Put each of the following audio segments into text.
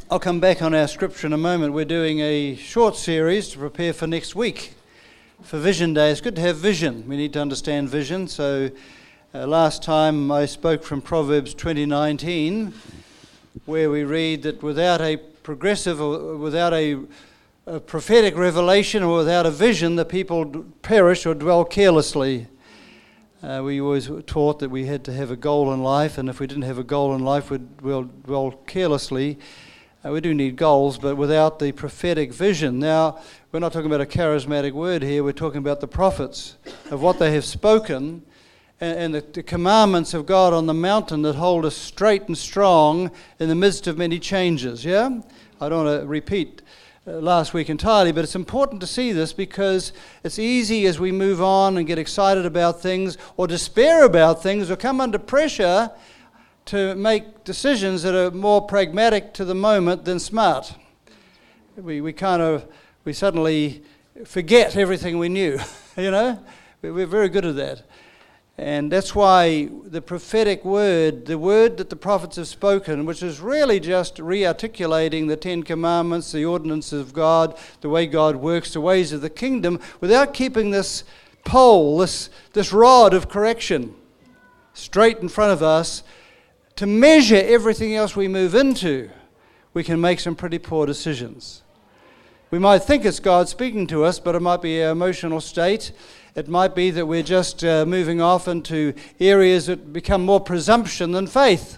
I'll come back on our scripture in a moment. We're doing a short series to prepare for next week, for Vision Day. It's good to have vision. We need to understand vision. So last time I spoke from Proverbs 20:19, where we read that without a progressive, or without a prophetic revelation, or without a vision, the people perish or dwell carelessly. We always were taught that we had to have a goal in life, and if we didn't have a goal in life, we'd dwell carelessly. We do need goals, but without the prophetic vision. Now, we're not talking about a charismatic word here. We're talking about the prophets, of what they have spoken, and the commandments of God on the mountain that hold us straight and strong in the midst of many changes, yeah? I don't want to repeat last week entirely, but it's important to see this because it's easy as we move on and get excited about things or despair about things or come under pressure to make decisions that are more pragmatic to the moment than smart. We suddenly forget everything we knew, you know? We're very good at that. And that's why the prophetic word, the word that the prophets have spoken, which is really just re-articulating the Ten Commandments, the ordinances of God, the way God works, the ways of the kingdom, without keeping this pole, this rod of correction straight in front of us to measure everything else we move into, we can make some pretty poor decisions. We might think it's God speaking to us, but it might be our emotional state. It might be that we're just moving off into areas that become more presumption than faith.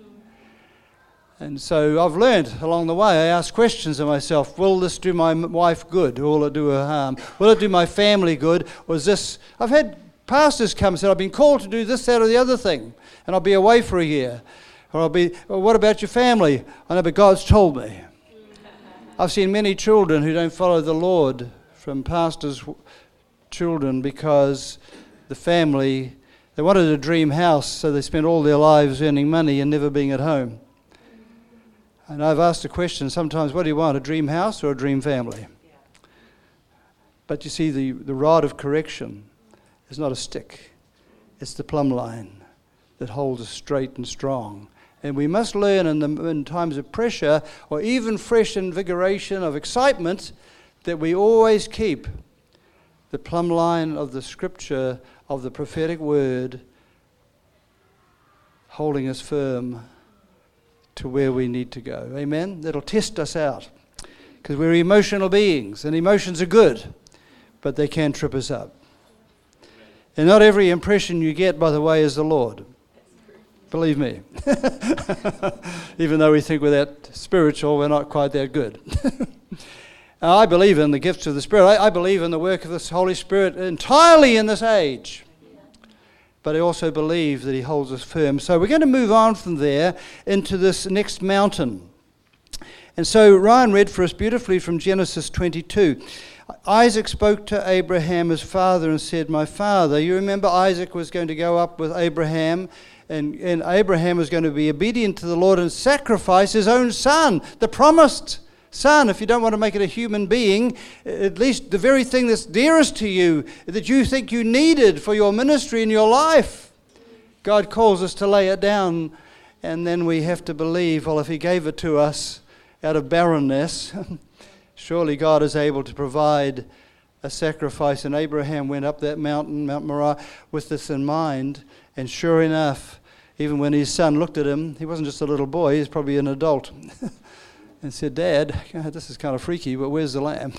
And so I've learned along the way, I ask questions of myself, will this do my wife good, or will it do her harm? Will it do my family good? Or is this... I've had pastors come and said, I've been called to do this, that, or the other thing, and I'll be away for a year. Or what about your family? I know, but God's told me. I've seen many children who don't follow the Lord from pastors' children because the family, they wanted a dream house, so they spent all their lives earning money and never being at home. And I've asked a question sometimes, what do you want, a dream house or a dream family? But you see, the rod of correction is not a stick. It's the plumb line that holds us straight and strong. And we must learn in times of pressure or even fresh invigoration of excitement that we always keep the plumb line of the scripture, of the prophetic word, holding us firm to where we need to go. Amen? That'll test us out. Because we're emotional beings, and emotions are good, but they can trip us up. And not every impression you get, by the way, is the Lord. Believe me. Even though we think we're that spiritual, we're not quite that good. I believe in the gifts of the Spirit. I believe in the work of the Holy Spirit entirely in this age. But I also believe that He holds us firm. So we're going to move on from there into this next mountain. And so Ryan read for us beautifully from Genesis 22. Isaac spoke to Abraham, his father, and said, "My father." You remember Isaac was going to go up with Abraham, and Abraham was going to be obedient to the Lord and sacrifice his own son, the promised son. If you don't want to make it a human being, at least the very thing that's dearest to you, that you think you needed for your ministry and your life. God calls us to lay it down, and then we have to believe, well, if He gave it to us out of barrenness, surely God is able to provide a sacrifice. And Abraham went up that mountain, Mount Moriah, with this in mind. And sure enough, even when his son looked at him, he wasn't just a little boy, he was probably an adult, and said, "Dad, this is kind of freaky, but where's the lamb?"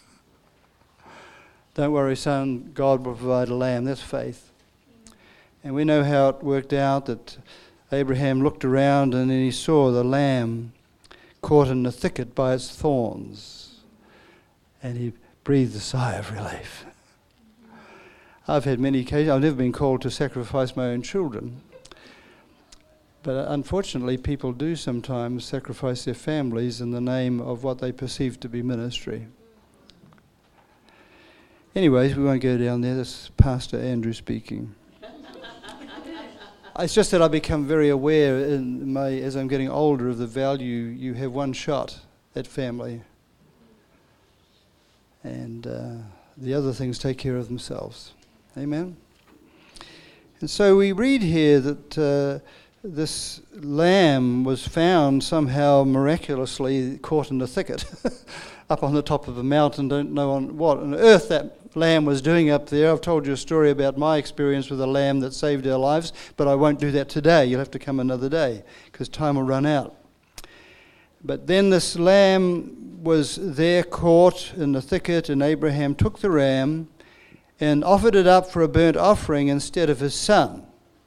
Don't worry, son, God will provide a lamb. That's faith. And we know how it worked out, that Abraham looked around and then he saw the lamb caught in the thicket by its thorns. And he breathed a sigh of relief. I've had many occasions, I've never been called to sacrifice my own children. But unfortunately, people do sometimes sacrifice their families in the name of what they perceive to be ministry. Anyways, we won't go down there. This is Pastor Andrew speaking. It's just that I become very aware as I'm getting older of the value. You have one shot at family. And the other things take care of themselves. Amen? And so we read here that this lamb was found somehow miraculously caught in the thicket up on the top of a mountain, don't know on what on earth that lamb was doing up there. I've told you a story about my experience with a lamb that saved our lives, but I won't do that today. You'll have to come another day because time will run out. But then this lamb was there caught in the thicket, and Abraham took the ram and offered it up for a burnt offering instead of his son.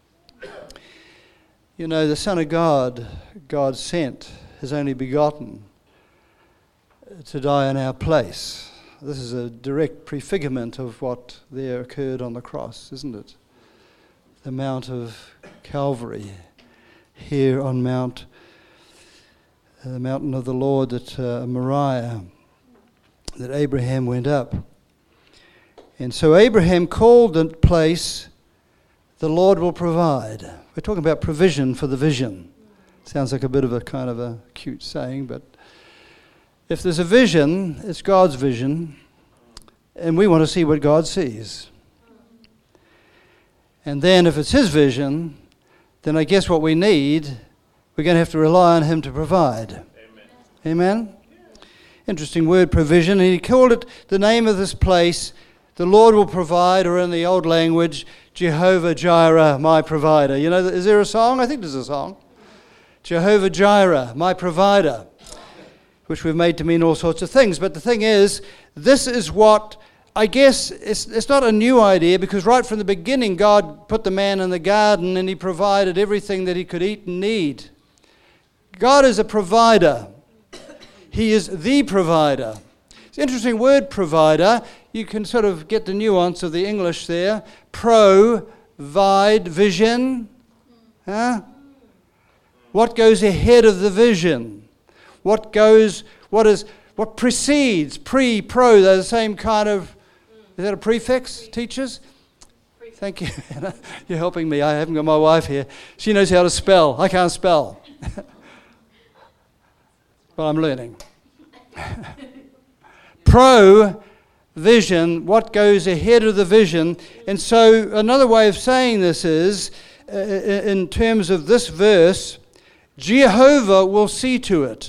You know, the Son of God, God sent his only begotten to die in our place. This is a direct prefigurement of what there occurred on the cross, isn't it? The Mount of Calvary, here on the mountain of the Lord at Moriah, that Abraham went up. And so Abraham called the place, the Lord will provide. We're talking about provision for the vision. Sounds like a bit of a kind of a cute saying, but if there's a vision, it's God's vision, and we want to see what God sees. And then if it's his vision, then I guess what we need, we're going to have to rely on him to provide. Amen? Amen? Interesting word, provision. And he called it, the name of this place, the Lord will provide, or in the old language, Jehovah Jireh, my provider. You know, is there a song? I think there's a song. Jehovah Jireh, my provider, which we've made to mean all sorts of things. But the thing is, this is what, I guess, it's not a new idea, because right from the beginning, God put the man in the garden and he provided everything that he could eat and need. God is a provider. He is the provider. It's an interesting word, provider. You can sort of get the nuance of the English there. Provide, vision. Huh? What goes ahead of the vision? What precedes? Pre, pro, they're the same kind of, is that a prefix, teachers? Thank you. You're helping me. I haven't got my wife here. She knows how to spell. I can't spell. But I'm learning. Pro-vision, what goes ahead of the vision. And so another way of saying this is, in terms of this verse, Jehovah will see to it.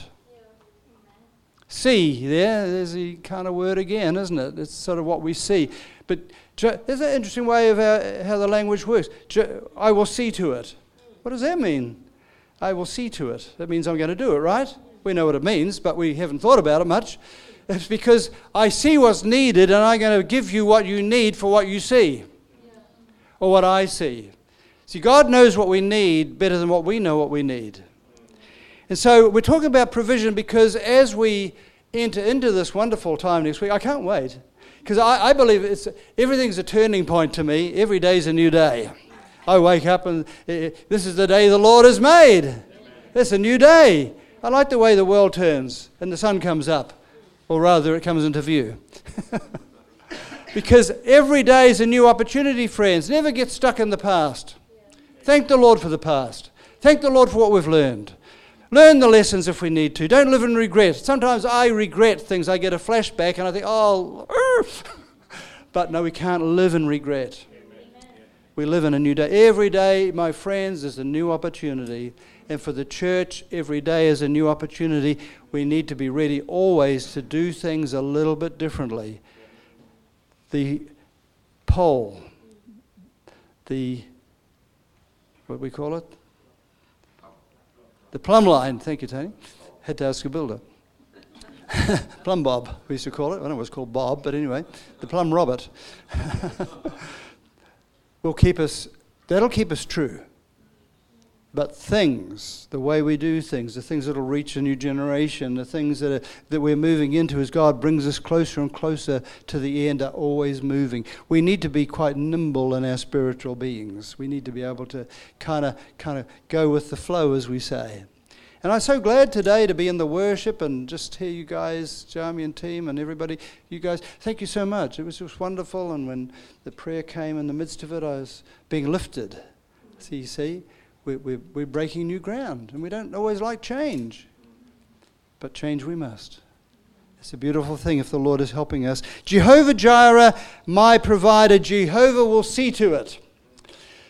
See, there's the kind of word again, isn't it? It's sort of what we see. But there's an interesting way of how the language works. I will see to it. What does that mean? I will see to it. That means I'm going to do it, right? We know what it means, but we haven't thought about it much. It's because I see what's needed, and I'm going to give you what you need for what you see, or what I see. See, God knows what we need better than what we know what we need. And so we're talking about provision because as we enter into this wonderful time next week, I can't wait. Because I believe everything's a turning point to me. Every day's a new day. I wake up and this is the day the Lord has made. It's a new day. I like the way the world turns and the sun comes up. Or rather, it comes into view. Because every day is a new opportunity, friends. Never get stuck in the past. Thank the Lord for the past. Thank the Lord for what we've learned. Learn the lessons if we need to. Don't live in regret. Sometimes I regret things. I get a flashback and I think, but no, we can't live in regret. Amen. We live in a new day. Every day, my friends, is a new opportunity. And for the church, every day is a new opportunity. We need to be ready always to do things a little bit differently. The pole, what do we call it? The plumb line, thank you, Tony. Had to ask a builder. Plumb bob, we used to call it. I don't know it was called Bob, but anyway, the plumb Robert. That'll keep us true. But things, the way we do things, the things that will reach a new generation, the things that we're moving into as God brings us closer and closer to the end are always moving. We need to be quite nimble in our spiritual beings. We need to be able to kind of go with the flow, as we say. And I'm so glad today to be in the worship and just hear you guys, Jeremy and team and everybody, you guys, thank you so much. It was just wonderful. And when the prayer came in the midst of it, I was being lifted. So you see? We're breaking new ground, and we don't always like change, but change we must. It's a beautiful thing if the Lord is helping us. Jehovah Jireh, my provider, Jehovah will see to it.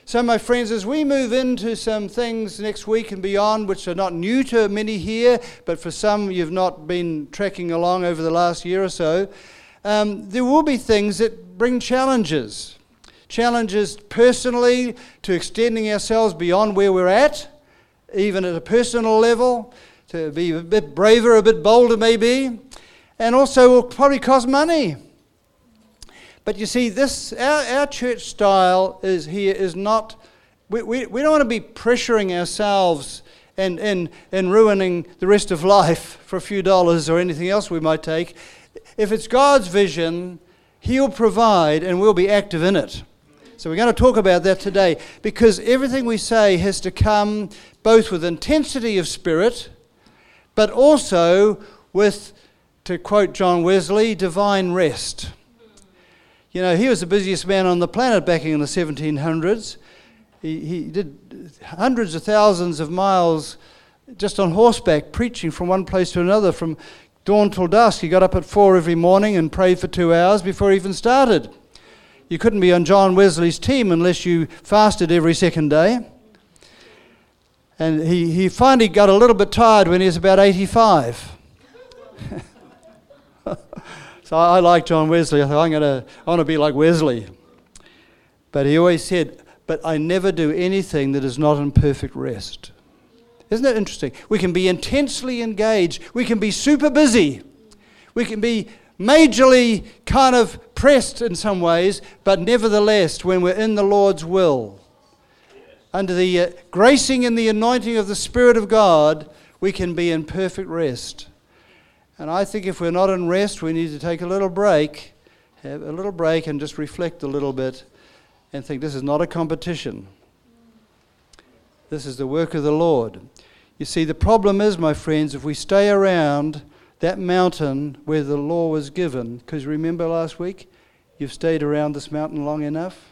So, my friends, as we move into some things next week and beyond, which are not new to many here, but for some you've not been tracking along over the last year or so, there will be things that bring challenges. Challenges personally to extending ourselves beyond where we're at, even at a personal level, to be a bit braver, a bit bolder maybe, and also will probably cost money. But you see, our church style is not, we don't want to be pressuring ourselves and ruining the rest of life for a few dollars or anything else we might take. If it's God's vision, He'll provide and we'll be active in it. So we're going to talk about that today, because everything we say has to come both with intensity of spirit, but also with, to quote John Wesley, divine rest. You know, he was the busiest man on the planet back in the 1700s. He did hundreds of thousands of miles just on horseback, preaching from one place to another, from dawn till dusk. He got up at 4 every morning and prayed for 2 hours before he even started. You couldn't be on John Wesley's team unless you fasted every second day. And he finally got a little bit tired when he was about 85. So I like John Wesley. I thought, I want to be like Wesley. But he always said, but I never do anything that is not in perfect rest. Isn't that interesting? We can be intensely engaged. We can be super busy. We can be majorly kind of pressed in some ways, but nevertheless, when we're in the Lord's will, under the gracing and the anointing of the Spirit of God, we can be in perfect rest. And I think if we're not in rest, we need to take a little break, have a little break and just reflect a little bit and think this is not a competition. This is the work of the Lord. You see, the problem is, my friends, if we stay around that mountain where the law was given, because remember last week, you've stayed around this mountain long enough,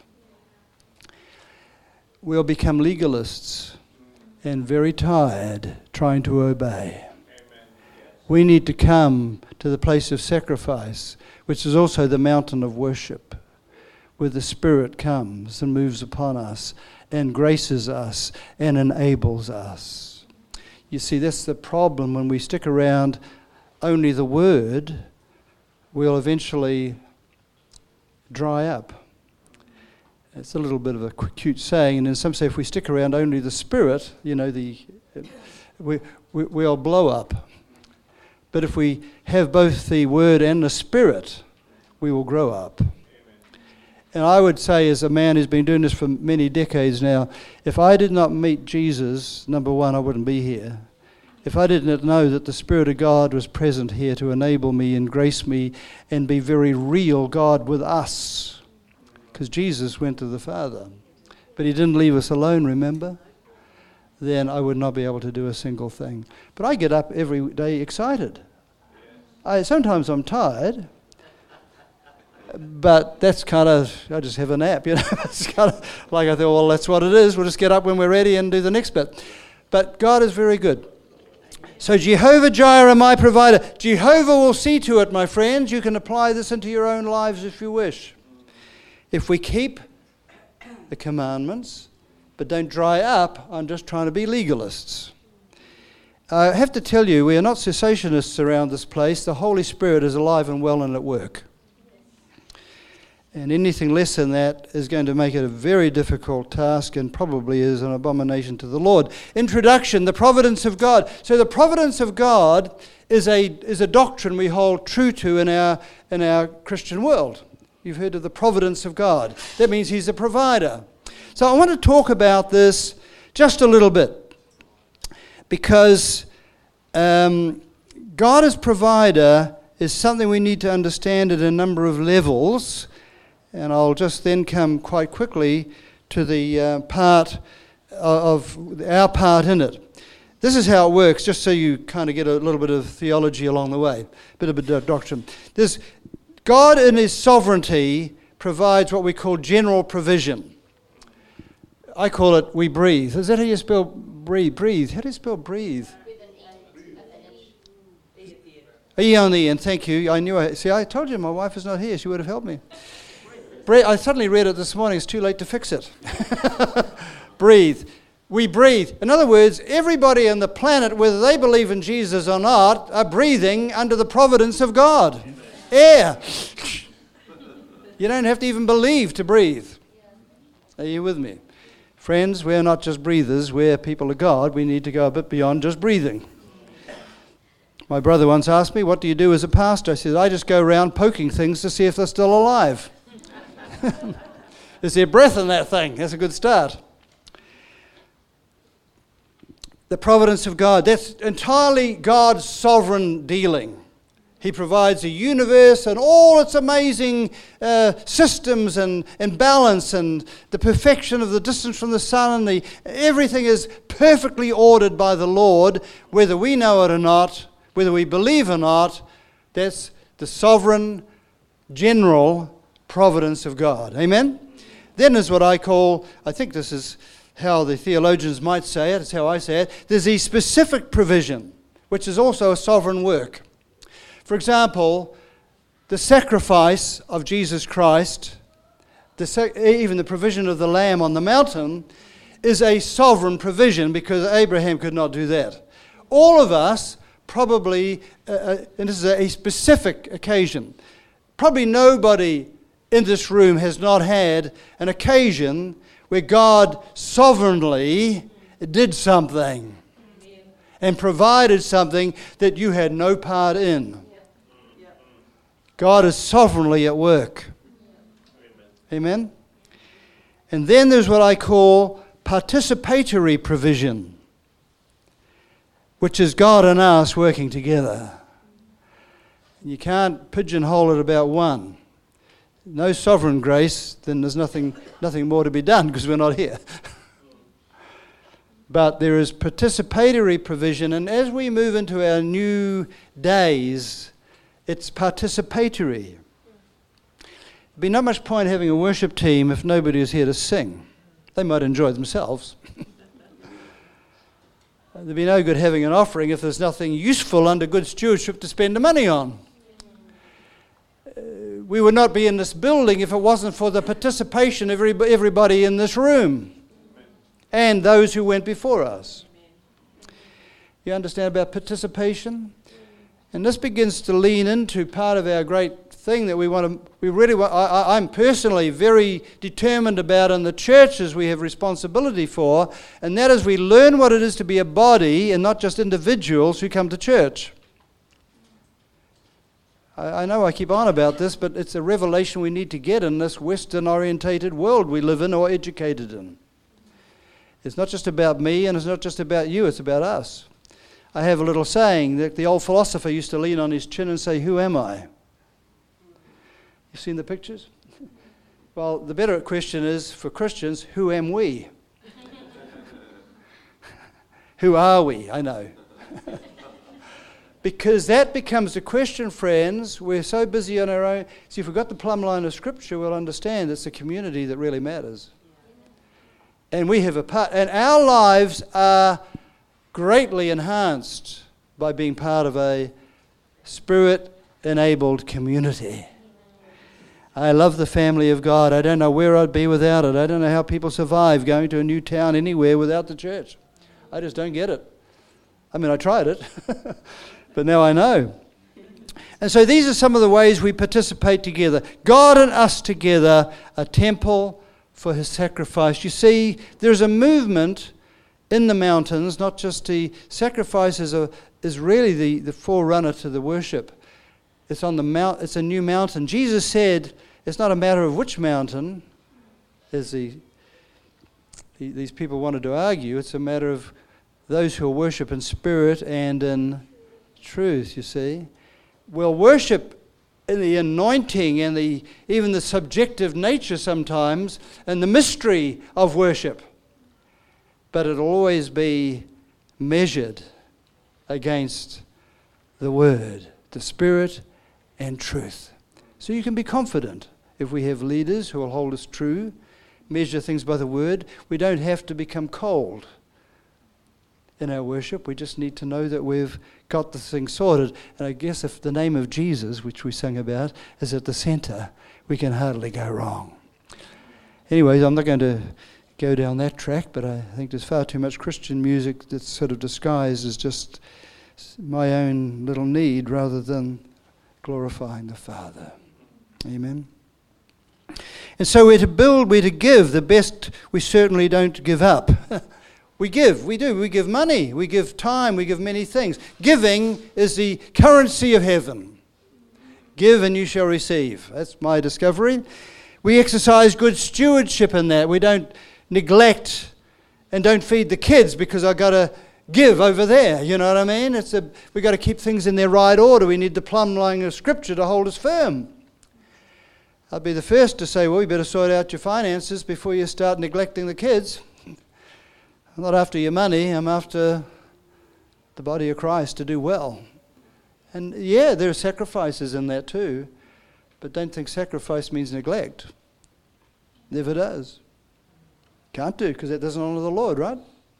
we'll become legalists and very tired trying to obey. We need to come to the place of sacrifice, which is also the mountain of worship, where the Spirit comes and moves upon us and graces us and enables us. You see, that's the problem. When we stick around only the Word, we'll eventually dry up. It's a little bit of a cute saying, and in some say if we stick around only the Spirit, you know, we'll blow up. But if we have both the Word and the Spirit, we will grow up. Amen. And I would say, as a man who's been doing this for many decades now, if I did not meet Jesus, number one, I wouldn't be here. If I didn't know that the Spirit of God was present here to enable me and grace me and be very real God with us, because Jesus went to the Father, but He didn't leave us alone, remember? Then I would not be able to do a single thing. But I get up every day excited. Sometimes I'm tired, but that's kind of, I just have a nap, you know. It's kind of like I thought, well, that's what it is. We'll just get up when we're ready and do the next bit. But God is very good. So Jehovah Jireh, my provider. Jehovah will see to it, my friends. You can apply this into your own lives if you wish. If we keep the commandments, but don't dry up on just trying to be legalists. I have to tell you, we are not cessationists around this place. The Holy Spirit is alive and well and at work. And anything less than that is going to make it a very difficult task and probably is an abomination to the Lord. Introduction, the providence of God. So the providence of God is a doctrine we hold true to in our Christian world. You've heard of the providence of God. That means He's a provider. So I want to talk about this just a little bit, because God as provider is something we need to understand at a number of levels, and I'll just then come quite quickly to the part of our part in it. This is how it works, just so you kind of get a little bit of theology along the way, a bit of a doctrine. God in His sovereignty provides what we call general provision. I call it we breathe. Is that how you spell breathe? Breathe. How do you spell breathe? With an E. E on the end. Thank you. I told you my wife is not here. She would have helped me. I suddenly read it this morning. It's too late to fix it. Breathe. We breathe. In other words, everybody on the planet, whether they believe in Jesus or not, are breathing under the providence of God. Amen. Air. You don't have to even believe to breathe. Are you with me? Friends, we're not just breathers. We're people of God. We need to go a bit beyond just breathing. My brother once asked me, what do you do as a pastor? I said, I just go around poking things to see if they're still alive. Is there breath in that thing? That's a good start. The providence of God. That's entirely God's sovereign dealing. He provides a universe and all its amazing systems and balance and the perfection of the distance from the sun. And everything is perfectly ordered by the Lord, whether we know it or not, whether we believe or not. That's the sovereign, general providence of God. Amen? Then is what I call, I think this is how the theologians might say it, it's how I say it, there's the specific provision, which is also a sovereign work. For example, the sacrifice of Jesus Christ, even the provision of the lamb on the mountain, is a sovereign provision because Abraham could not do that. All of us probably, and this is a specific occasion, probably nobody in this room has not had an occasion where God sovereignly did something and provided something that you had no part in. God is sovereignly at work. Amen? And then there's what I call participatory provision, which is God and us working together. You can't pigeonhole it about one. No sovereign grace, then there's nothing more to be done because we're not here. But there is participatory provision, and as we move into our new days, it's participatory. There'd be not much point having a worship team if nobody is here to sing. They might enjoy themselves. There'd be no good having an offering if there's nothing useful under good stewardship to spend the money on. We would not be in this building if it wasn't for the participation of everybody in this room and those who went before us. You understand about participation? And this begins to lean into part of our great thing that I'm personally very determined about in the churches we have responsibility for, and that is we learn what it is to be a body and not just individuals who come to church. I know I keep on about this, but it's a revelation we need to get in this Western-orientated world we live in or educated in. It's not just about me and it's not just about you, it's about us. I have a little saying that the old philosopher used to lean on his chin and say, "Who am I?" You've seen the pictures? Well, the better question is, for Christians, who am we? Who are we? I know. Because that becomes the question, friends. We're so busy on our own. See, if we've got the plumb line of Scripture, we'll understand it's the community that really matters. And we have a part, and our lives are greatly enhanced by being part of a Spirit-enabled community. I love the family of God. I don't know where I'd be without it. I don't know how people survive going to a new town anywhere without the church. I just don't get it. I mean, I tried it, but now I know. And so these are some of the ways we participate together. God and us together, a temple for his sacrifice. You see, there's a movement in the mountains, not just the sacrifice is really the forerunner to the worship. It's on the mount. It's a new mountain. Jesus said it's not a matter of which mountain, as these people wanted to argue. It's a matter of those who worship in spirit and in truth, you see. Well, worship in the anointing and even the subjective nature sometimes and the mystery of worship. But it'll always be measured against the Word, the Spirit and truth. So you can be confident if we have leaders who will hold us true, measure things by the Word. We don't have to become cold. in our worship. We just need to know that we've got the thing sorted. And I guess if the name of Jesus, which we sang about, is at the centre, we can hardly go wrong. Anyways, I'm not going to go down that track, but I think there's far too much Christian music that's sort of disguised as just my own little need rather than glorifying the Father. Amen. And so we're to build, we're to give. The best we certainly don't give up. We give, we do. We give money, we give time, we give many things. Giving is the currency of heaven. Give and you shall receive. That's my discovery. We exercise good stewardship in that. We don't neglect and don't feed the kids because I've got to give over there. You know what I mean? We've got to keep things in their right order. We need the plumb line of Scripture to hold us firm. I'd be the first to say, well, you better sort out your finances before you start neglecting the kids. I'm not after your money. I'm after the body of Christ to do well. And yeah, there are sacrifices in that too. But don't think sacrifice means neglect. Never does. Can't do, because that doesn't honour the Lord, right?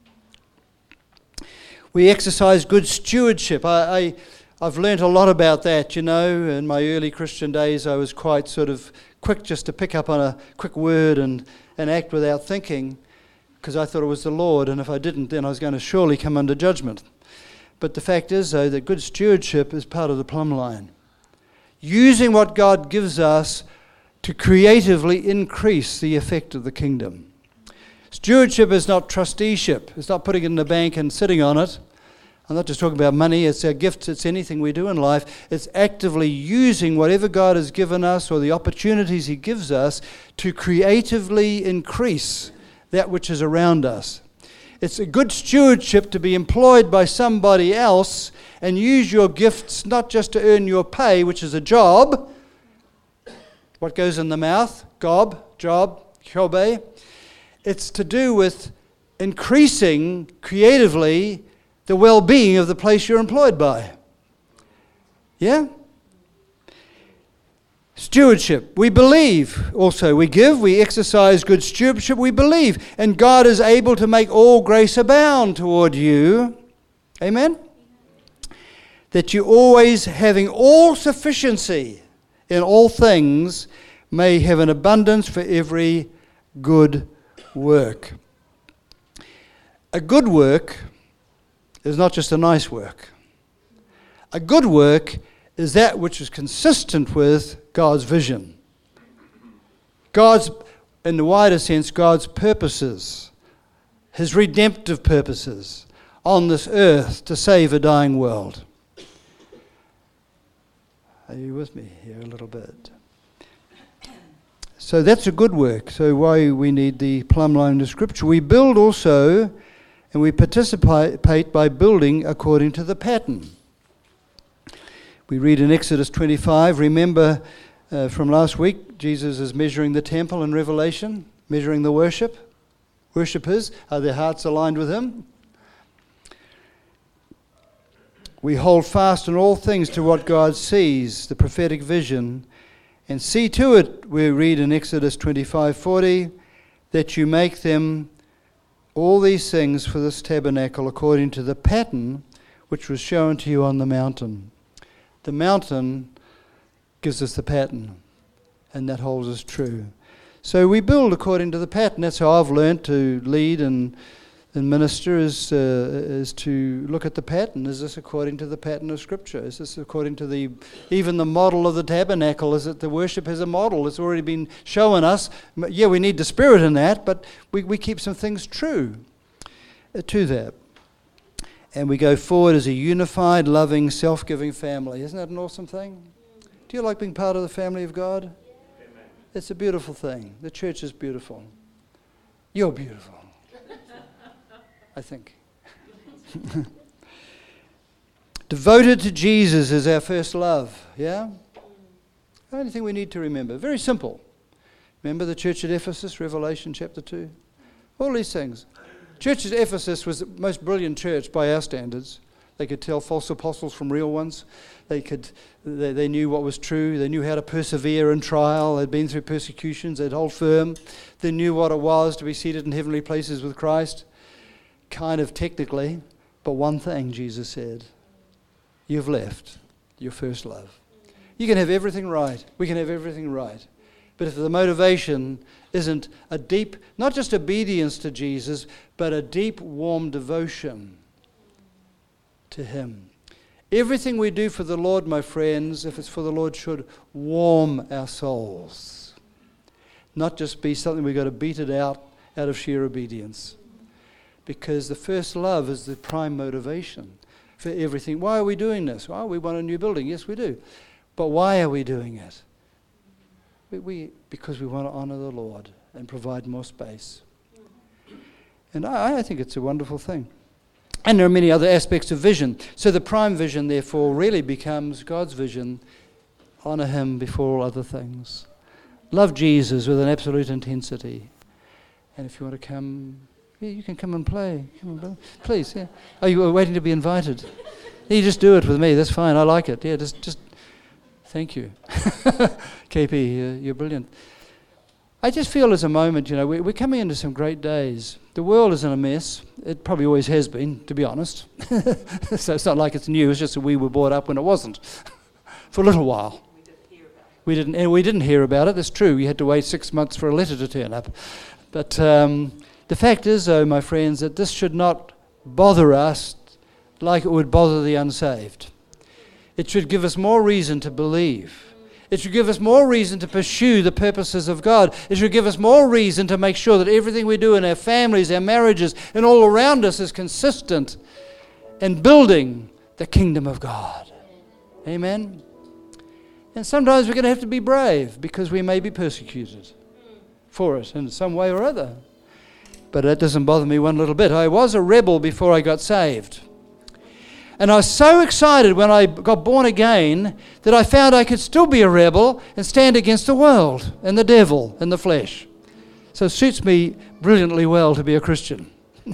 We exercise good stewardship. I've learnt a lot about that, you know. In my early Christian days, I was quite sort of quick just to pick up on a quick word and act without thinking, because I thought it was the Lord, and if I didn't, then I was going to surely come under judgment. But the fact is, though, that good stewardship is part of the plumb line. Using what God gives us to creatively increase the effect of the kingdom. Stewardship is not trusteeship. It's not putting it in the bank and sitting on it. I'm not just talking about money. It's our gifts. It's anything we do in life. It's actively using whatever God has given us or the opportunities He gives us to creatively increase that which is around us. It's a good stewardship to be employed by somebody else and use your gifts not just to earn your pay, which is a job. What goes in the mouth? Job, chobe. It's to do with increasing creatively the well-being of the place you're employed by. Yeah? Stewardship. We believe also. We give, we exercise good stewardship, we believe. And God is able to make all grace abound toward you. Amen? That you always, having all sufficiency in all things, may have an abundance for every good work. A good work is not just a nice work. A good work is that which is consistent with God's vision. God's, in the wider sense, God's purposes, His redemptive purposes on this earth to save a dying world. Are you with me here a little bit? So that's a good work. So why we need the plumb line of Scripture. We build also, and we participate by building according to the pattern. We read in Exodus 25, remember from last week, Jesus is measuring the temple in Revelation, measuring the worshippers. Are their hearts aligned with Him? We hold fast in all things to what God sees, the prophetic vision, and see to it, we read in Exodus 25:40, that you make them all these things for this tabernacle according to the pattern which was shown to you on the mountain. The mountain gives us the pattern, and that holds us true. So we build according to the pattern. That's how I've learned to lead and minister, is to look at the pattern. Is this according to the pattern of Scripture? Is this according to even the model of the tabernacle? Is it the worship as a model? It's already been shown us. Yeah, we need the Spirit in that, but we keep some things true to that. And we go forward as a unified, loving, self-giving family. Isn't that an awesome thing? Do you like being part of the family of God? Amen. It's a beautiful thing. The church is beautiful. You're beautiful, I think. Devoted to Jesus is our first love, yeah? The only thing we need to remember. Very simple. Remember the church at Ephesus, Revelation chapter 2? All these things. Church at Ephesus was the most brilliant church by our standards. They could tell false apostles from real ones. They knew what was true. They knew how to persevere in trial. They'd been through persecutions. They'd hold firm. They knew what it was to be seated in heavenly places with Christ. Kind of technically, But one thing, Jesus said, you've left your first love. You can have everything right. We can have everything right. But if the motivation isn't a deep, not just obedience to Jesus, but a deep, warm devotion to him. Everything we do for the Lord, my friends, if it's for the Lord, should warm our souls. Not just be something we've got to beat it out of sheer obedience. Because the first love is the prime motivation for everything. Why are we doing this? Well, we want a new building. Yes, we do. But why are we doing it? Because we want to honor the Lord and provide more space. And I think it's a wonderful thing. And there are many other aspects of vision. So the prime vision, therefore, really becomes God's vision. Honor him before all other things. Love Jesus with an absolute intensity. And if you want to come, yeah, you can come and play. Come on, brother. Please, yeah. Oh, you were waiting to be invited. Yeah, you just do it with me. That's fine. I like it. Yeah, just thank you. KP, you're brilliant. I just feel as a moment, we're coming into some great days. The world is in a mess. It probably always has been, to be honest. So it's not like it's new. It's just that we were brought up when it wasn't for a little while. We didn't hear about it. That's true. We had to wait 6 months for a letter to turn up. But the fact is, though, my friends, that this should not bother us like it would bother the unsaved. It should give us more reason to believe. It should give us more reason to pursue the purposes of God. It should give us more reason to make sure that everything we do in our families, our marriages, and all around us is consistent in building the kingdom of God. Amen? And sometimes we're going to have to be brave because we may be persecuted for it in some way or other. But that doesn't bother me one little bit. I was a rebel before I got saved. And I was so excited when I got born again that I found I could still be a rebel and stand against the world and the devil and the flesh. So it suits me brilliantly well to be a Christian.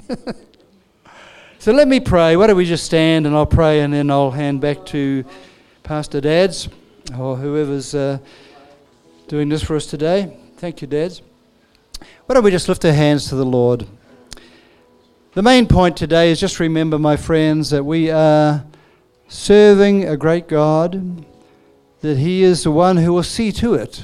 So let me pray. Why don't we just stand and I'll pray and then I'll hand back to Pastor Dads or whoever's doing this for us today. Thank you, Dads. Why don't we just lift our hands to the Lord? The main point today is just remember, my friends, that we are serving a great God, that he is the one who will see to it.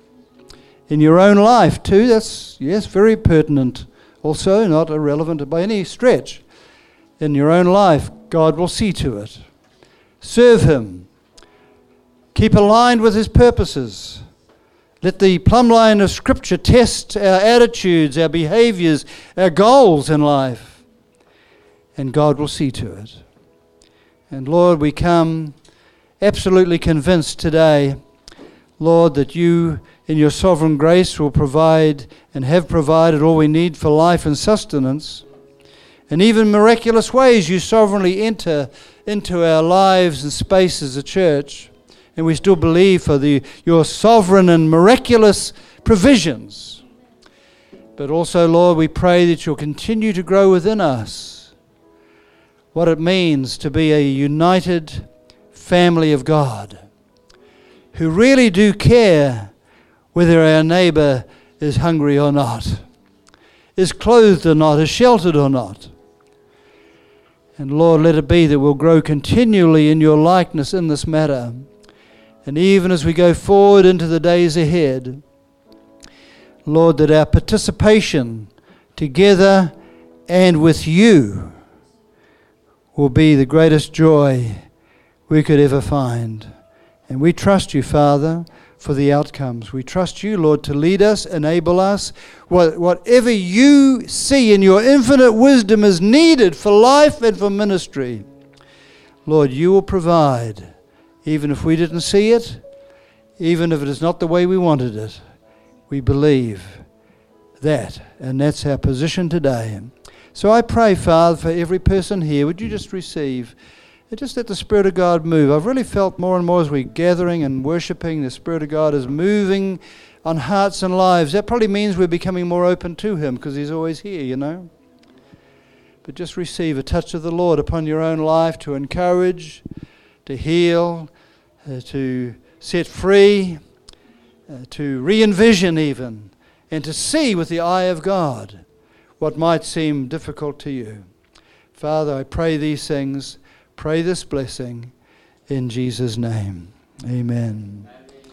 In your own life too, that's, yes, very pertinent. Also, not irrelevant by any stretch. In your own life, God will see to it. Serve him. Keep aligned with his purposes. Let the plumb line of Scripture test our attitudes, our behaviors, our goals in life. And God will see to it. And Lord, we come absolutely convinced today, Lord, that you in your sovereign grace will provide and have provided all we need for life and sustenance. And even miraculous ways you sovereignly enter into our lives and space as a church. And we still believe for your sovereign and miraculous provisions. But also, Lord, we pray that you'll continue to grow within us what it means to be a united family of God who really do care whether our neighbor is hungry or not, is clothed or not, is sheltered or not. And Lord, let it be that we'll grow continually in your likeness in this matter. And even as we go forward into the days ahead, Lord, that our participation together and with you will be the greatest joy we could ever find. And we trust you, Father, for the outcomes. We trust you, Lord, to lead us, enable us. Whatever you see in your infinite wisdom is needed for life and for ministry, Lord, you will provide. Even if we didn't see it, even if it is not the way we wanted it, we believe that. And that's our position today. So I pray, Father, for every person here, would you just receive, and just let the Spirit of God move. I've really felt more and more as we're gathering and worshiping, the Spirit of God is moving on hearts and lives. That probably means we're becoming more open to him because he's always here, But just receive a touch of the Lord upon your own life to encourage, to heal, to set free, to re-envision even, and to see with the eye of God what might seem difficult to you. Father, I pray these things, pray this blessing in Jesus' name. Amen.